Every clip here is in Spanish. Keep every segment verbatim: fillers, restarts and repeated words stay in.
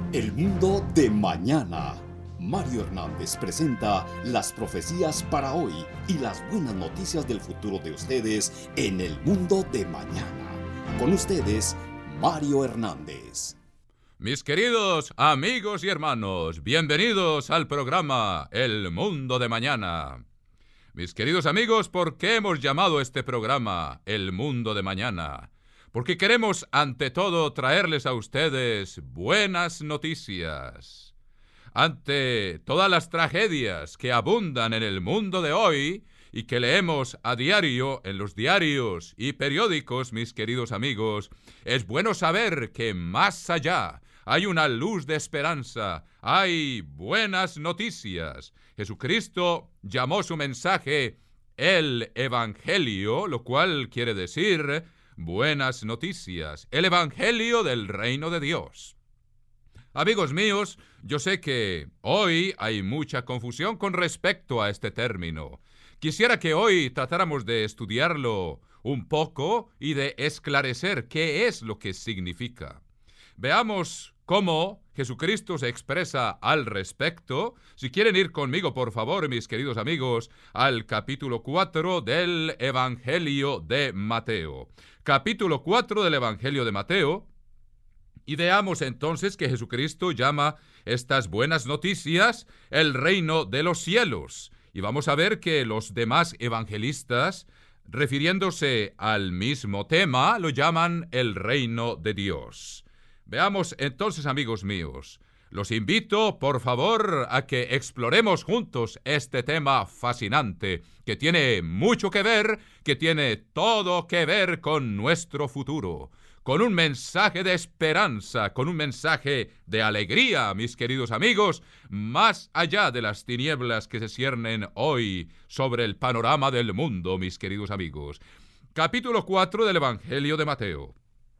El mundo de mañana. Mario Hernández presenta las profecías para hoy y las buenas noticias del futuro de ustedes en el mundo de mañana. Con ustedes, Mario Hernández. Mis queridos amigos y hermanos, bienvenidos al programa El Mundo de Mañana. Mis queridos amigos, ¿por qué hemos llamado este programa El Mundo de Mañana? Porque queremos, ante todo, traerles a ustedes buenas noticias. Ante todas las tragedias que abundan en el mundo de hoy y que leemos a diario en los diarios y periódicos, mis queridos amigos, es bueno saber que más allá hay una luz de esperanza, hay buenas noticias. Jesucristo llamó su mensaje el Evangelio, lo cual quiere decir buenas noticias, el Evangelio del Reino de Dios. Amigos míos, yo sé que hoy hay mucha confusión con respecto a este término. Quisiera que hoy tratáramos de estudiarlo un poco y de esclarecer qué es lo que significa. Veamos cómo Jesucristo se expresa al respecto. Si quieren ir conmigo, por favor, mis queridos amigos, al capítulo cuatro del Evangelio de Mateo. Capítulo cuatro del Evangelio de Mateo. Y veamos entonces que Jesucristo llama estas buenas noticias el reino de los cielos. Y vamos a ver que los demás evangelistas, refiriéndose al mismo tema, lo llaman el reino de Dios. Veamos entonces, amigos míos, los invito, por favor, a que exploremos juntos este tema fascinante, que tiene mucho que ver, que tiene todo que ver con nuestro futuro, con un mensaje de esperanza, con un mensaje de alegría, mis queridos amigos, más allá de las tinieblas que se ciernen hoy sobre el panorama del mundo, mis queridos amigos. Capítulo cuatro del Evangelio de Mateo.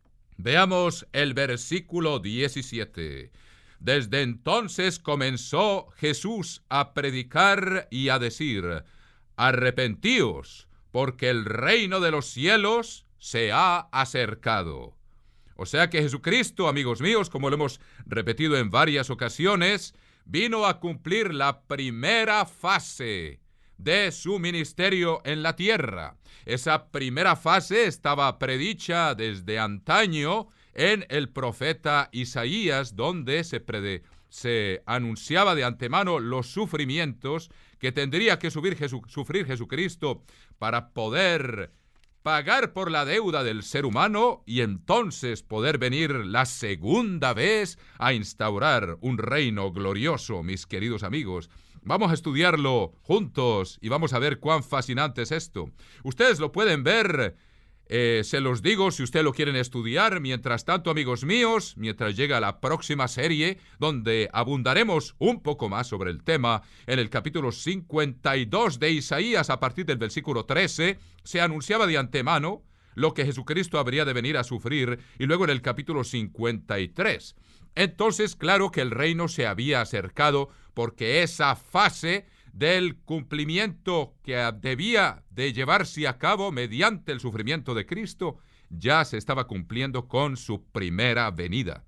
Veamos el versículo diecisiete. Desde entonces comenzó Jesús a predicar y a decir: arrepentíos, porque el reino de los cielos se ha acercado. O sea que Jesucristo, amigos míos, como lo hemos repetido en varias ocasiones, vino a cumplir la primera fase de su ministerio en la tierra. Esa primera fase estaba predicha desde antaño en el profeta Isaías, donde se, prede, se anunciaba de antemano los sufrimientos que tendría que subir Jesu, sufrir Jesucristo para poder pagar por la deuda del ser humano y entonces poder venir la segunda vez a instaurar un reino glorioso, mis queridos amigos. Vamos a estudiarlo juntos y vamos a ver cuán fascinante es esto. Ustedes lo pueden ver, eh, se los digo si ustedes lo quieren estudiar. Mientras tanto, amigos míos, mientras llega la próxima serie, donde abundaremos un poco más sobre el tema, en el capítulo cincuenta y dos de Isaías, a partir del versículo trece, se anunciaba de antemano lo que Jesucristo habría de venir a sufrir, y luego en el capítulo cincuenta y tres. Entonces, claro que el reino se había acercado, porque esa fase del cumplimiento que debía de llevarse a cabo mediante el sufrimiento de Cristo ya se estaba cumpliendo con su primera venida.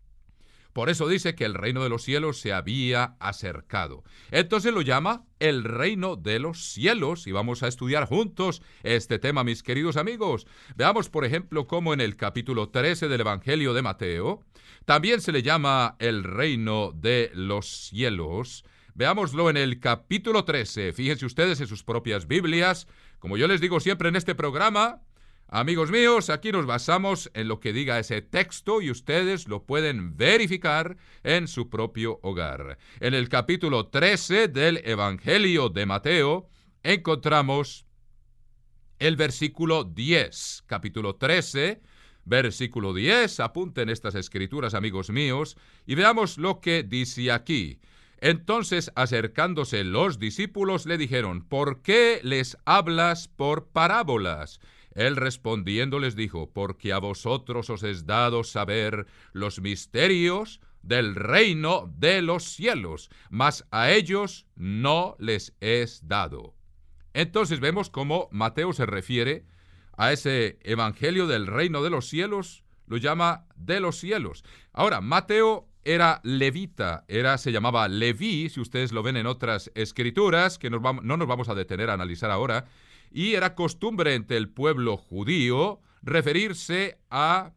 Por eso dice que el reino de los cielos se había acercado. Entonces lo llama el reino de los cielos y vamos a estudiar juntos este tema, mis queridos amigos. Veamos, por ejemplo, cómo en el capítulo trece del Evangelio de Mateo también se le llama el reino de los cielos. Veámoslo en el capítulo trece. Fíjense ustedes en sus propias Biblias. Como yo les digo siempre en este programa, amigos míos, aquí nos basamos en lo que diga ese texto y ustedes lo pueden verificar en su propio hogar. En el capítulo trece del Evangelio de Mateo encontramos el versículo diez. Capítulo trece, versículo diez. Apunten estas escrituras, amigos míos, y veamos lo que dice aquí. Entonces, acercándose los discípulos, le dijeron: ¿por qué les hablas por parábolas? Él respondiendo les dijo: porque a vosotros os es dado saber los misterios del reino de los cielos, mas a ellos no les es dado. Entonces vemos cómo Mateo se refiere a ese evangelio del reino de los cielos, lo llama de los cielos. Ahora, Mateo era levita, era, se llamaba Leví, si ustedes lo ven en otras escrituras, que nos vamos, no nos vamos a detener a analizar ahora, y era costumbre entre el pueblo judío referirse a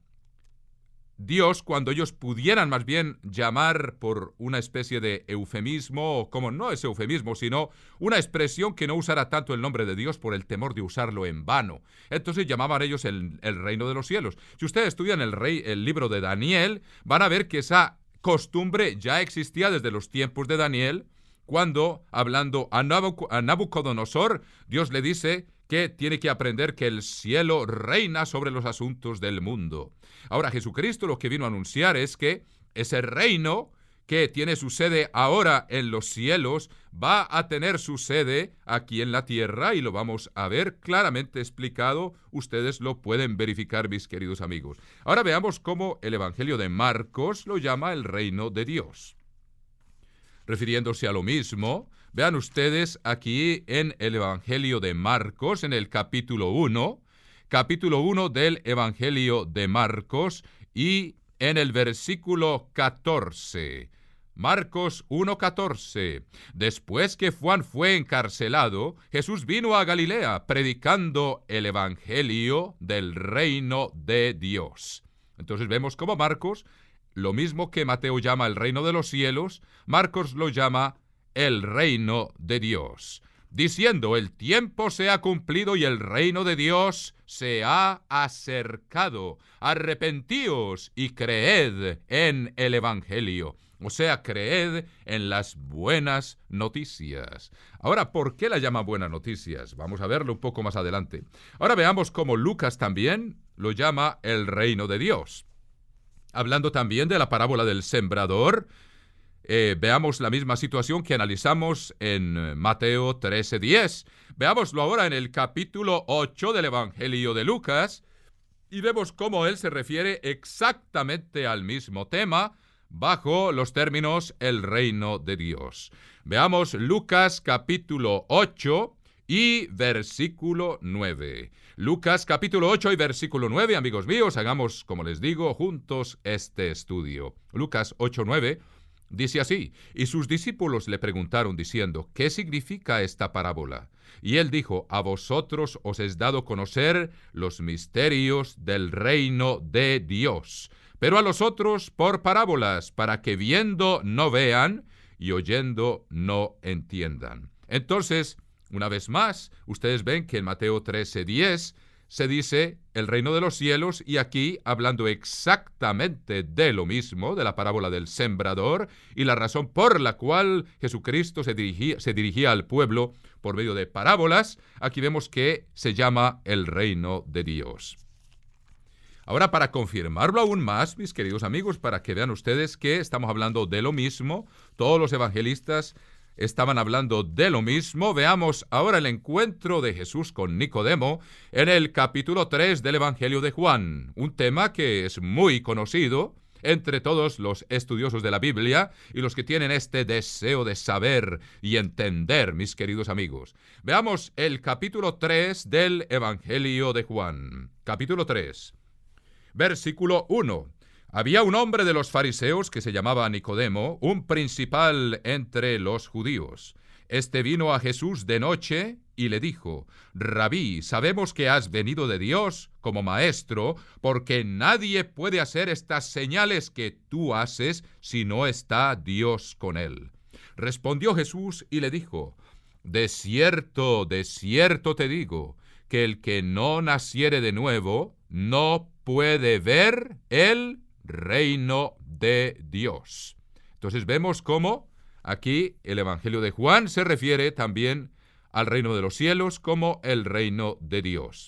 Dios cuando ellos pudieran más bien llamar por una especie de eufemismo, o como no es eufemismo, sino una expresión que no usara tanto el nombre de Dios por el temor de usarlo en vano. Entonces llamaban ellos el, el reino de los cielos. Si ustedes estudian el, rey, el libro de Daniel, van a ver que esa costumbre ya existía desde los tiempos de Daniel, cuando, hablando a, Nabuc- a Nabucodonosor, Dios le dice que tiene que aprender que el cielo reina sobre los asuntos del mundo. Ahora, Jesucristo lo que vino a anunciar es que ese reino que tiene su sede ahora en los cielos va a tener su sede aquí en la tierra, y lo vamos a ver claramente explicado. Ustedes lo pueden verificar, mis queridos amigos. Ahora veamos cómo el Evangelio de Marcos lo llama el reino de Dios. Refiriéndose a lo mismo, vean ustedes aquí en el Evangelio de Marcos, en el capítulo uno, capítulo uno del Evangelio de Marcos, y en el versículo catorce. Marcos uno catorce. Después que Juan fue encarcelado, Jesús vino a Galilea predicando el Evangelio del reino de Dios. Entonces vemos cómo Marcos, lo mismo que Mateo llama el reino de los cielos, Marcos lo llama el reino de Dios, diciendo: el tiempo se ha cumplido y el reino de Dios se ha acercado. Arrepentíos y creed en el Evangelio. O sea, creed en las buenas noticias. Ahora, ¿por qué la llama buenas noticias? Vamos a verlo un poco más adelante. Ahora veamos cómo Lucas también lo llama el reino de Dios. Hablando también de la parábola del sembrador, eh, veamos la misma situación que analizamos en Mateo trece diez. Veámoslo ahora en el capítulo ocho del Evangelio de Lucas, y vemos cómo él se refiere exactamente al mismo tema, bajo los términos el reino de Dios. Veamos Lucas capítulo ocho y versículo nueve. Lucas capítulo ocho y versículo nueve, amigos míos, hagamos, como les digo, juntos este estudio. Lucas ocho nueve dice así: y sus discípulos le preguntaron diciendo: ¿qué significa esta parábola? Y él dijo: a vosotros os es dado conocer los misterios del reino de Dios, pero a los otros por parábolas, para que viendo no vean y oyendo no entiendan. Entonces, una vez más, ustedes ven que en Mateo trece diez se dice el reino de los cielos, y aquí hablando exactamente de lo mismo, de la parábola del sembrador, y la razón por la cual Jesucristo se dirigía, se dirigía al pueblo por medio de parábolas, aquí vemos que se llama el reino de Dios. Ahora, para confirmarlo aún más, mis queridos amigos, para que vean ustedes que estamos hablando de lo mismo, todos los evangelistas estaban hablando de lo mismo, veamos ahora el encuentro de Jesús con Nicodemo en el capítulo tres del Evangelio de Juan, un tema que es muy conocido entre todos los estudiosos de la Biblia y los que tienen este deseo de saber y entender, mis queridos amigos. Veamos el capítulo tres del Evangelio de Juan. Capítulo tres, versículo uno. Había un hombre de los fariseos que se llamaba Nicodemo, un principal entre los judíos. Este vino a Jesús de noche y le dijo: Rabí, sabemos que has venido de Dios como maestro, porque nadie puede hacer estas señales que tú haces si no está Dios con él. Respondió Jesús y le dijo: De cierto, de cierto te digo, que el que no naciere de nuevo no puede ver el reino de Dios. Entonces vemos cómo aquí el Evangelio de Juan se refiere también al reino de los cielos como el reino de Dios.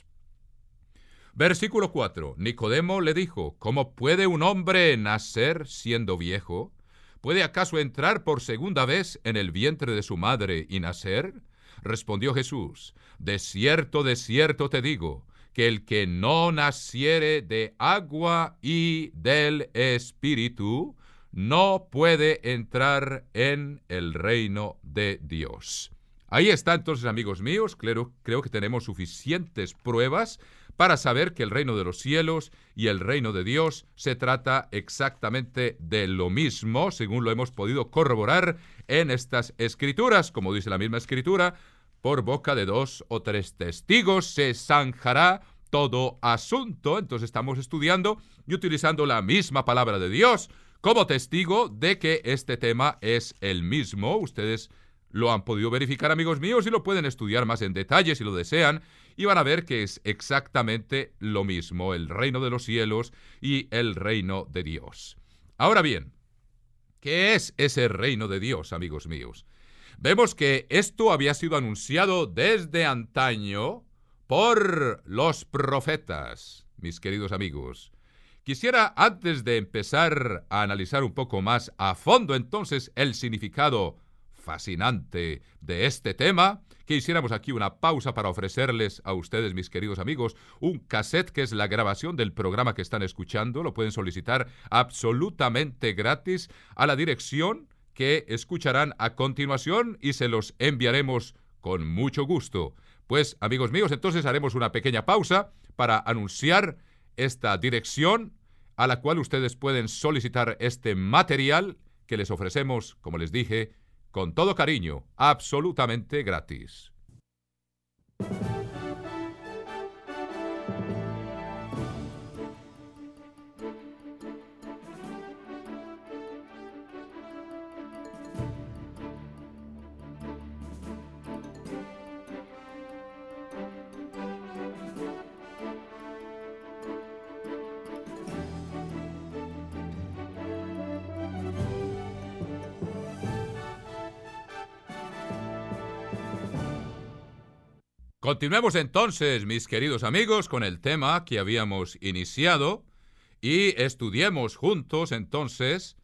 Versículo cuatro. Nicodemo le dijo: ¿Cómo puede un hombre nacer siendo viejo? ¿Puede acaso entrar por segunda vez en el vientre de su madre y nacer? Respondió Jesús: De cierto, de cierto te digo, que el que no naciere de agua y del Espíritu no puede entrar en el reino de Dios. Ahí está entonces, amigos míos, creo, creo que tenemos suficientes pruebas para saber que el reino de los cielos y el reino de Dios se trata exactamente de lo mismo, según lo hemos podido corroborar en estas escrituras. Como dice la misma escritura, por boca de dos o tres testigos se zanjará todo asunto. Entonces estamos estudiando y utilizando la misma palabra de Dios como testigo de que este tema es el mismo. Ustedes lo han podido verificar, amigos míos, y lo pueden estudiar más en detalle si lo desean, y van a ver que es exactamente lo mismo, el reino de los cielos y el reino de Dios. Ahora bien, ¿qué es ese reino de Dios, amigos míos? Vemos que esto había sido anunciado desde antaño por los profetas, mis queridos amigos. Quisiera, antes de empezar a analizar un poco más a fondo entonces el significado fascinante de este tema, que hiciéramos aquí una pausa para ofrecerles a ustedes, mis queridos amigos, un cassette que es la grabación del programa que están escuchando. Lo pueden solicitar absolutamente gratis a la dirección que escucharán a continuación y se los enviaremos con mucho gusto. Pues, amigos míos, entonces haremos una pequeña pausa para anunciar esta dirección a la cual ustedes pueden solicitar este material que les ofrecemos, como les dije, con todo cariño, absolutamente gratis. Continuemos entonces, mis queridos amigos, con el tema que habíamos iniciado y estudiemos juntos entonces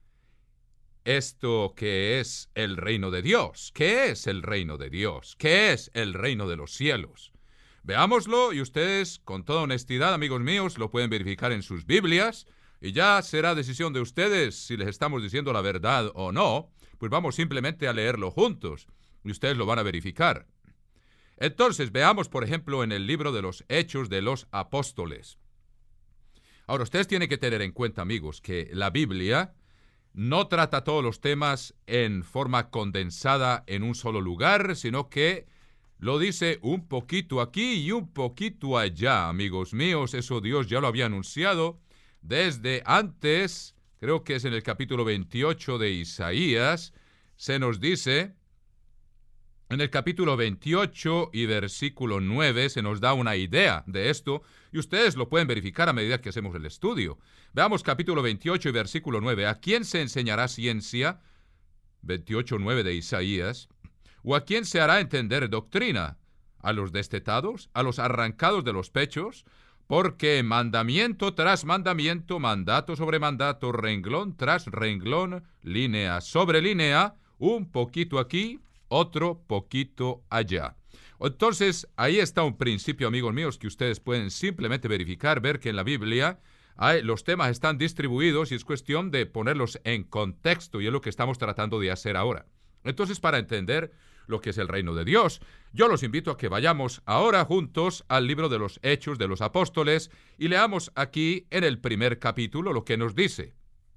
esto que es el reino de Dios. ¿Qué es el reino de Dios? ¿Qué es el reino de los cielos? Veámoslo y ustedes, con toda honestidad, amigos míos, lo pueden verificar en sus Biblias y ya será decisión de ustedes si les estamos diciendo la verdad o no. Pues vamos simplemente a leerlo juntos y ustedes lo van a verificar. Entonces, veamos, por ejemplo, en el libro de los Hechos de los Apóstoles. Ahora, ustedes tienen que tener en cuenta, amigos, que la Biblia no trata todos los temas en forma condensada en un solo lugar, sino que lo dice un poquito aquí y un poquito allá, amigos míos. Eso Dios ya lo había anunciado desde antes, creo que es en el capítulo veintiocho de Isaías, se nos dice... En el capítulo veintiocho y versículo nueve se nos da una idea de esto y ustedes lo pueden verificar a medida que hacemos el estudio. Veamos capítulo veintiocho y versículo nueve. ¿A quién se enseñará ciencia? veintiocho nueve de Isaías. ¿O a quién se hará entender doctrina? ¿A los destetados? ¿A los arrancados de los pechos? Porque mandamiento tras mandamiento, mandato sobre mandato, renglón tras renglón, línea sobre línea, un poquito aquí, otro poquito allá. Entonces, ahí está un principio, amigos míos, que ustedes pueden simplemente verificar, ver que en la Biblia hay, los temas están distribuidos y es cuestión de ponerlos en contexto y es lo que estamos tratando de hacer ahora. Entonces, para entender lo que es el reino de Dios, yo los invito a que vayamos ahora juntos al libro de los Hechos de los Apóstoles y leamos aquí en el primer capítulo lo que nos dice.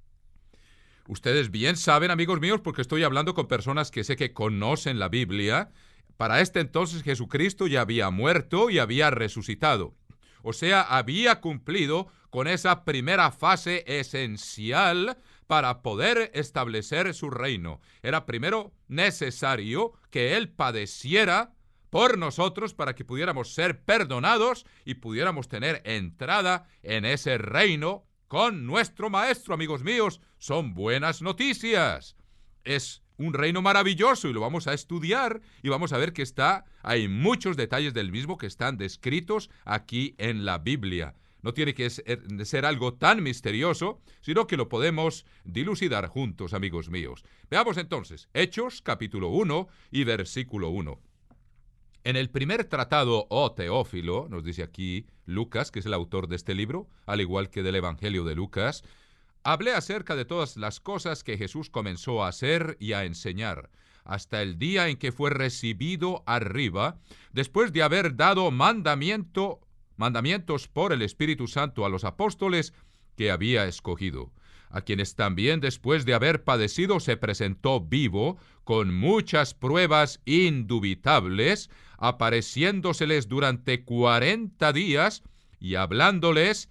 Ustedes bien saben, amigos míos, porque estoy hablando con personas que sé que conocen la Biblia, para este entonces Jesucristo ya había muerto y había resucitado. O sea, había cumplido con esa primera fase esencial para poder establecer su reino. Era primero necesario que Él padeciera por nosotros para que pudiéramos ser perdonados y pudiéramos tener entrada en ese reino con nuestro Maestro, amigos míos. Son buenas noticias. Es un reino maravilloso y lo vamos a estudiar y vamos a ver que está, hay muchos detalles del mismo que están descritos aquí en la Biblia. No tiene que ser, ser algo tan misterioso, sino que lo podemos dilucidar juntos, amigos míos. Veamos entonces, Hechos, capítulo uno y versículo uno. En el primer tratado, oh Teófilo, nos dice aquí Lucas, que es el autor de este libro, al igual que del Evangelio de Lucas, hablé acerca de todas las cosas que Jesús comenzó a hacer y a enseñar, hasta el día en que fue recibido arriba, después de haber dado mandamiento mandamientos por el Espíritu Santo a los apóstoles que había escogido, a quienes también después de haber padecido se presentó vivo, con muchas pruebas indubitables, apareciéndoseles durante cuarenta días y hablándoles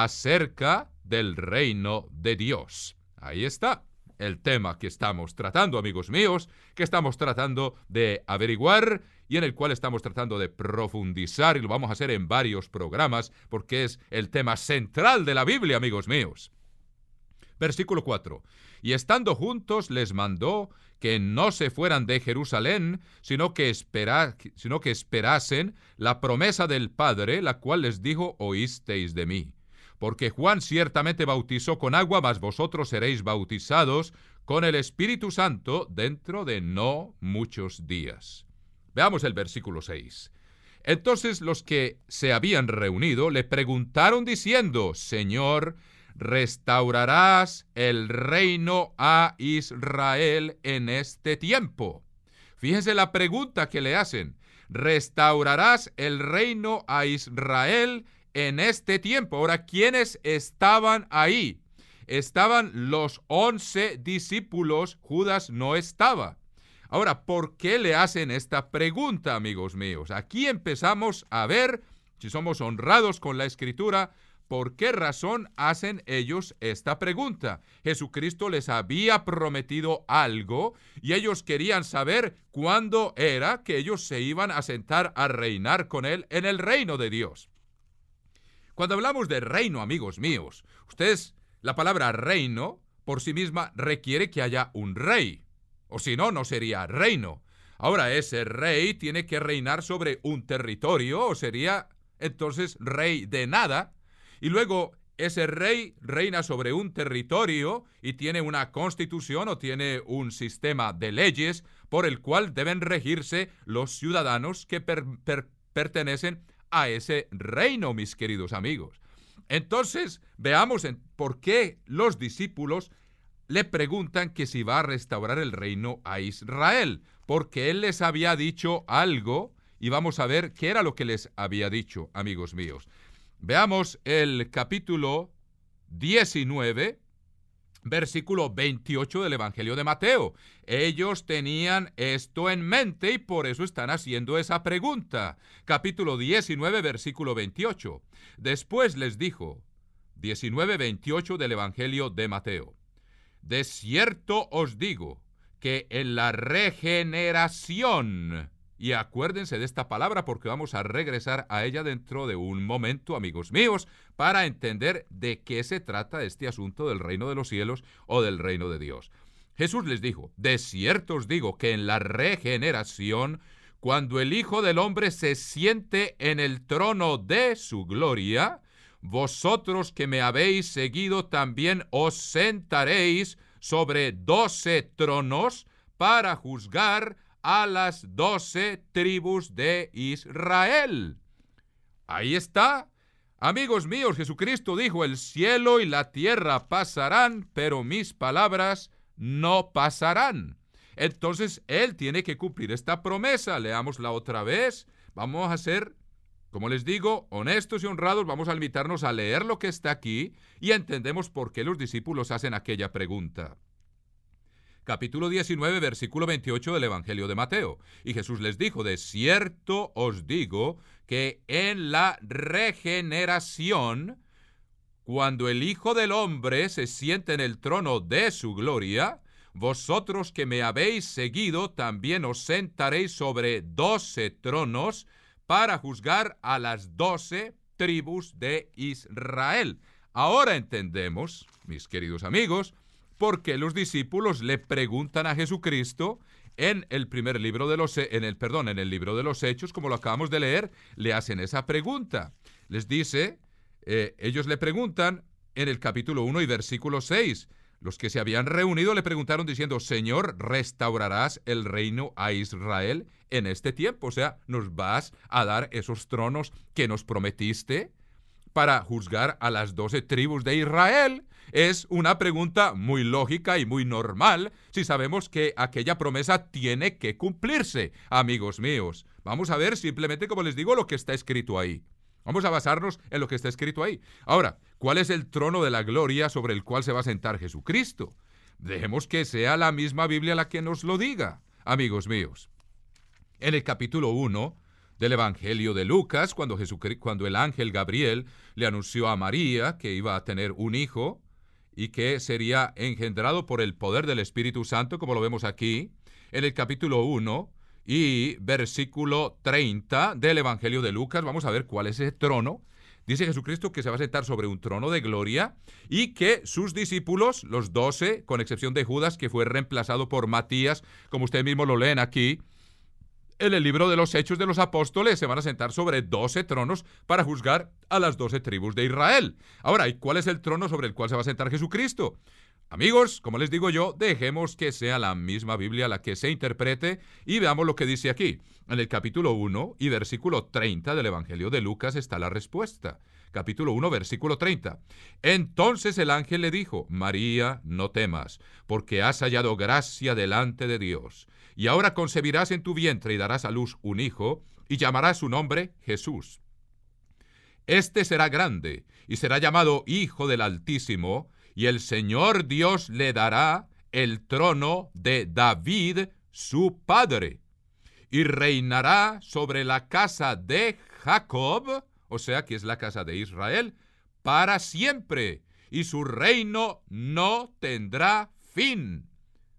acerca del reino de Dios. Ahí está el tema que estamos tratando, amigos míos, que estamos tratando de averiguar y en el cual estamos tratando de profundizar, y lo vamos a hacer en varios programas porque es el tema central de la Biblia, amigos míos. Versículo cuatro. Y estando juntos les mandó que no se fueran de Jerusalén, sino que, espera, sino que esperasen la promesa del Padre, la cual les dijo: oísteis de mí. Porque Juan ciertamente bautizó con agua, mas vosotros seréis bautizados con el Espíritu Santo dentro de no muchos días. Veamos el versículo seis. Entonces los que se habían reunido le preguntaron diciendo: Señor, ¿restaurarás el reino a Israel en este tiempo? Fíjense la pregunta que le hacen. ¿Restaurarás el reino a Israel en este tiempo? Ahora, ¿quiénes estaban ahí? Estaban los once discípulos, Judas no estaba. Ahora, ¿por qué le hacen esta pregunta, amigos míos? Aquí empezamos a ver, si somos honrados con la Escritura, ¿por qué razón hacen ellos esta pregunta? Jesucristo les había prometido algo y ellos querían saber cuándo era que ellos se iban a sentar a reinar con Él en el reino de Dios. Cuando hablamos de reino, amigos míos, ustedes, la palabra reino por sí misma requiere que haya un rey, o si no, no sería reino. Ahora, ese rey tiene que reinar sobre un territorio, o sería entonces rey de nada. Y luego ese rey reina sobre un territorio y tiene una constitución o tiene un sistema de leyes por el cual deben regirse los ciudadanos que per, per, pertenecen a ese reino, mis queridos amigos. Entonces, veamos en por qué los discípulos le preguntan que si va a restaurar el reino a Israel, porque Él les había dicho algo y vamos a ver qué era lo que les había dicho, amigos míos. Veamos el capítulo diecinueve, versículo veintiocho del Evangelio de Mateo. Ellos tenían esto en mente y por eso están haciendo esa pregunta. Capítulo diecinueve, versículo veintiocho. Después les dijo, diecinueve veintiocho del Evangelio de Mateo: de cierto os digo que en la regeneración... Y acuérdense de esta palabra porque vamos a regresar a ella dentro de un momento, amigos míos, para entender de qué se trata este asunto del reino de los cielos o del reino de Dios. Jesús les dijo: de cierto os digo que en la regeneración, cuando el Hijo del Hombre se siente en el trono de su gloria, vosotros que me habéis seguido también os sentaréis sobre doce tronos para juzgar a las doce tribus de Israel. Ahí está. Amigos míos, Jesucristo dijo: el cielo y la tierra pasarán, pero mis palabras no pasarán. Entonces, Él tiene que cumplir esta promesa. Leámosla otra vez. Vamos a ser, como les digo, honestos y honrados. Vamos a limitarnos a leer lo que está aquí y entendemos por qué los discípulos hacen aquella pregunta. Capítulo diecinueve, versículo veintiocho del Evangelio de Mateo. Y Jesús les dijo: de cierto os digo que en la regeneración, cuando el Hijo del Hombre se siente en el trono de su gloria, vosotros que me habéis seguido también os sentaréis sobre doce tronos para juzgar a las doce tribus de Israel. Ahora entendemos, mis queridos amigos, porque los discípulos le preguntan a Jesucristo en el primer libro de los, en el, perdón, en el libro de los Hechos, como lo acabamos de leer, le hacen esa pregunta. Les dice, eh, ellos le preguntan en el capítulo uno y versículo seis, los que se habían reunido le preguntaron diciendo: Señor, ¿restaurarás el reino a Israel en este tiempo? O sea, ¿nos vas a dar esos tronos que nos prometiste para juzgar a las doce tribus de Israel? Es una pregunta muy lógica y muy normal si sabemos que aquella promesa tiene que cumplirse, amigos míos. Vamos a ver simplemente, como les digo, lo que está escrito ahí. Vamos a basarnos en lo que está escrito ahí. Ahora, ¿cuál es el trono de la gloria sobre el cual se va a sentar Jesucristo? Dejemos que sea la misma Biblia la que nos lo diga, amigos míos. En el capítulo uno del Evangelio de Lucas, cuando, Jesucristo, cuando el ángel Gabriel le anunció a María que iba a tener un hijo y que sería engendrado por el poder del Espíritu Santo, como lo vemos aquí, en el capítulo uno y versículo treinta del Evangelio de Lucas, vamos a ver cuál es ese trono. Dice Jesucristo que se va a sentar sobre un trono de gloria y que sus discípulos, los doce, con excepción de Judas, que fue reemplazado por Matías, como ustedes mismos lo leen aquí, en el libro de los Hechos de los Apóstoles, se van a sentar sobre doce tronos para juzgar a las doce tribus de Israel. Ahora, ¿y cuál es el trono sobre el cual se va a sentar Jesucristo? Amigos, como les digo yo, dejemos que sea la misma Biblia la que se interprete y veamos lo que dice aquí. En el capítulo uno y versículo treinta del Evangelio de Lucas está la respuesta. Capítulo uno, versículo treinta. Entonces el ángel le dijo, María, no temas, porque has hallado gracia delante de Dios. Y ahora concebirás en tu vientre y darás a luz un hijo, y llamarás su nombre Jesús. Este será grande, y será llamado Hijo del Altísimo, y el Señor Dios le dará el trono de David, su padre, y reinará sobre la casa de Jacob, o sea que es la casa de Israel, para siempre, y su reino no tendrá fin.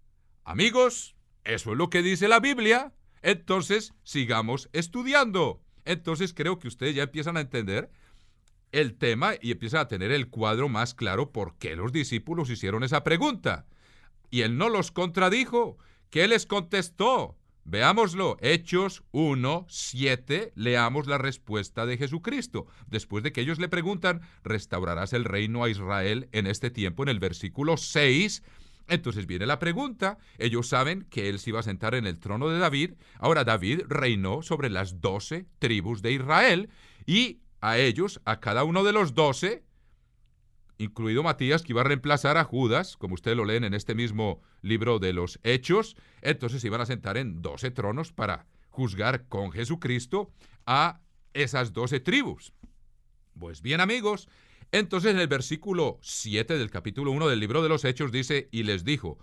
Amigos, eso es lo que dice la Biblia. Entonces, sigamos estudiando. Entonces, creo que ustedes ya empiezan a entender el tema y empiezan a tener el cuadro más claro por qué los discípulos hicieron esa pregunta. Y él no los contradijo. ¿Qué les contestó? Veámoslo. Hechos uno, siete, leamos la respuesta de Jesucristo. Después de que ellos le preguntan, ¿restaurarás el reino a Israel en este tiempo? En el versículo seis, entonces viene la pregunta. Ellos saben que él se iba a sentar en el trono de David. Ahora David reinó sobre las doce tribus de Israel y a ellos, a cada uno de los doce, incluido Matías, que iba a reemplazar a Judas, como ustedes lo leen en este mismo libro de los Hechos, entonces se iban a sentar en doce tronos para juzgar con Jesucristo a esas doce tribus. Pues bien, amigos, entonces en el versículo siete del capítulo uno del libro de los Hechos dice, y les dijo,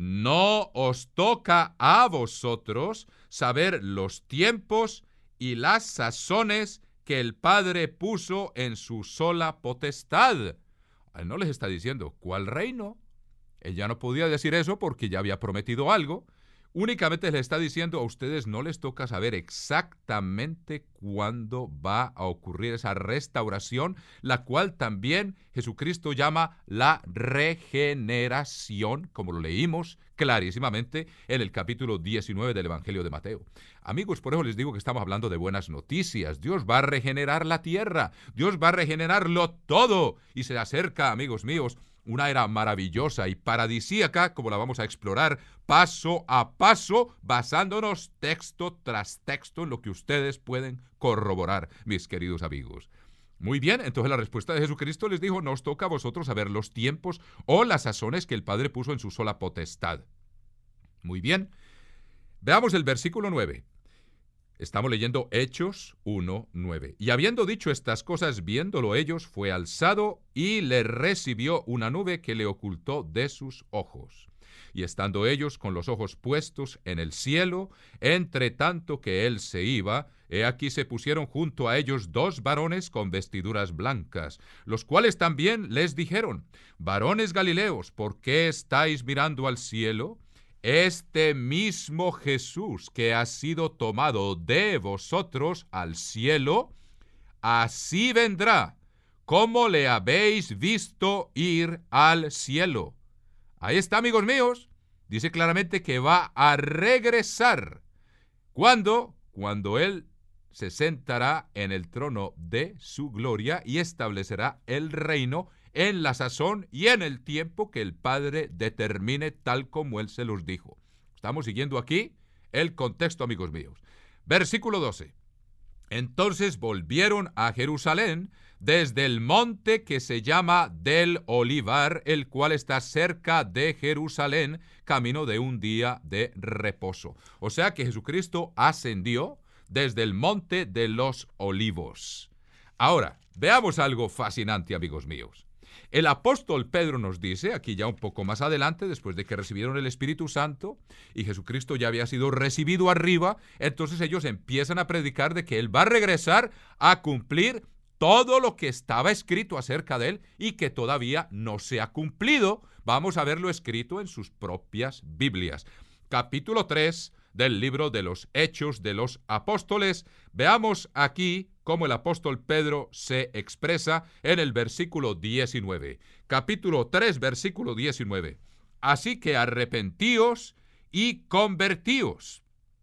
no os toca a vosotros saber los tiempos y las sazones que el Padre puso en su sola potestad. Él no les está diciendo, ¿cuál reino? Él ya no podía decir eso porque ya había prometido algo. Únicamente les está diciendo, a ustedes no les toca saber exactamente cuándo va a ocurrir esa restauración, la cual también Jesucristo llama la regeneración, como lo leímos clarísimamente en el capítulo diecinueve del Evangelio de Mateo. Amigos, por eso les digo que estamos hablando de buenas noticias. Dios va a regenerar la tierra, Dios va a regenerarlo todo, y se acerca, amigos míos, una era maravillosa y paradisíaca, como la vamos a explorar paso a paso, basándonos texto tras texto en lo que ustedes pueden corroborar, mis queridos amigos. Muy bien, entonces la respuesta de Jesucristo les dijo, no os toca a vosotros saber los tiempos o las sazones que el Padre puso en su sola potestad. Muy bien, veamos el versículo nueve. Estamos leyendo Hechos uno, nueve. Y habiendo dicho estas cosas, viéndolo ellos, fue alzado y le recibió una nube que le ocultó de sus ojos. Y estando ellos con los ojos puestos en el cielo, entre tanto que él se iba, he aquí se pusieron junto a ellos dos varones con vestiduras blancas, los cuales también les dijeron, varones Galileos, ¿por qué estáis mirando al cielo? Este mismo Jesús que ha sido tomado de vosotros al cielo, así vendrá, como le habéis visto ir al cielo. Ahí está, amigos míos. Dice claramente que va a regresar. ¿Cuándo? Cuando Él se sentará en el trono de su gloria y establecerá el reino en la sazón y en el tiempo que el Padre determine, tal como Él se los dijo. Estamos siguiendo aquí el contexto, amigos míos. Versículo doce. Entonces volvieron a Jerusalén desde el monte que se llama del Olivar, el cual está cerca de Jerusalén, camino de un día de reposo. O sea que Jesucristo ascendió desde el monte de los Olivos. Ahora, veamos algo fascinante, amigos míos. El apóstol Pedro nos dice, aquí ya un poco más adelante, después de que recibieron el Espíritu Santo y Jesucristo ya había sido recibido arriba, entonces ellos empiezan a predicar de que Él va a regresar a cumplir todo lo que estaba escrito acerca de Él y que todavía no se ha cumplido. Vamos a verlo escrito en sus propias Biblias. Capítulo tres del libro de los Hechos de los Apóstoles. Veamos aquí cómo el apóstol Pedro se expresa en el versículo diecinueve. Capítulo tres, versículo diecinueve. Así que arrepentíos y convertíos,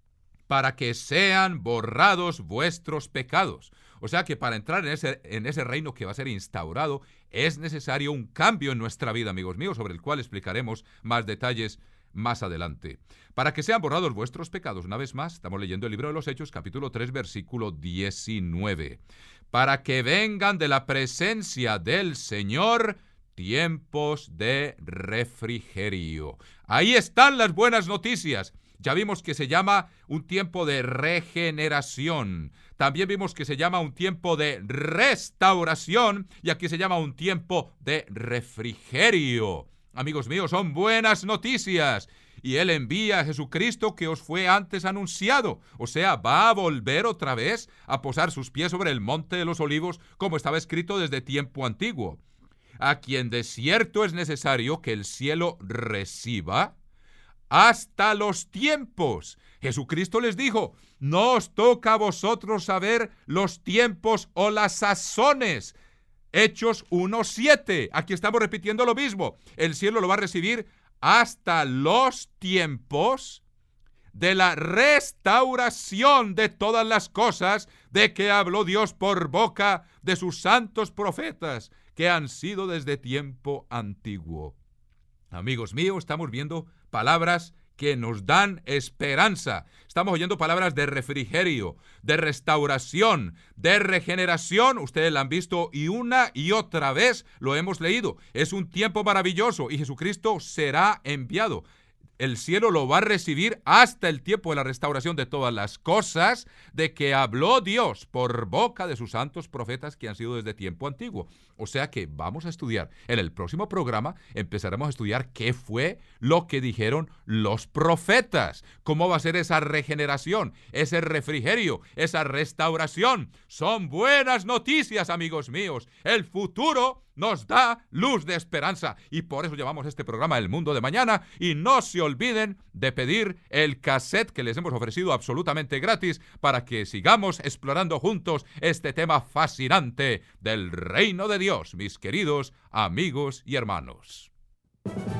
para que sean borrados vuestros pecados. O sea que para entrar en ese, en ese reino que va a ser instaurado, es necesario un cambio en nuestra vida, amigos míos, sobre el cual explicaremos más detalles más adelante. Para que sean borrados vuestros pecados, una vez más, estamos leyendo el libro de los Hechos, capítulo tres, versículo diecinueve. Para que vengan de la presencia del Señor tiempos de refrigerio. Ahí están las buenas noticias. Ya vimos que se llama un tiempo de regeneración. También vimos que se llama un tiempo de restauración. Y aquí se llama un tiempo de refrigerio. Amigos míos, son buenas noticias. Y Él envía a Jesucristo que os fue antes anunciado. O sea, va a volver otra vez a posar sus pies sobre el monte de los olivos, como estaba escrito desde tiempo antiguo. A quien de cierto es necesario que el cielo reciba hasta los tiempos. Jesucristo les dijo, no os toca a vosotros saber los tiempos o las sazones. Hechos uno siete. Aquí estamos repitiendo lo mismo. El cielo lo va a recibir hasta los tiempos de la restauración de todas las cosas de que habló Dios por boca de sus santos profetas, que han sido desde tiempo antiguo. Amigos míos, estamos viendo palabras que nos dan esperanza. Estamos oyendo palabras de refrigerio, de restauración, de regeneración. Ustedes la han visto y una y otra vez lo hemos leído. Es un tiempo maravilloso y Jesucristo será enviado. El cielo lo va a recibir hasta el tiempo de la restauración de todas las cosas de que habló Dios por boca de sus santos profetas que han sido desde tiempo antiguo. O sea que vamos a estudiar. En el próximo programa empezaremos a estudiar qué fue lo que dijeron los profetas. Cómo va a ser esa regeneración, ese refrigerio, esa restauración. Son buenas noticias, amigos míos. El futuro nos da luz de esperanza y por eso llamamos este programa El Mundo de Mañana. Y no se olviden de pedir el cassette que les hemos ofrecido absolutamente gratis para que sigamos explorando juntos este tema fascinante del reino de Dios, mis queridos amigos y hermanos.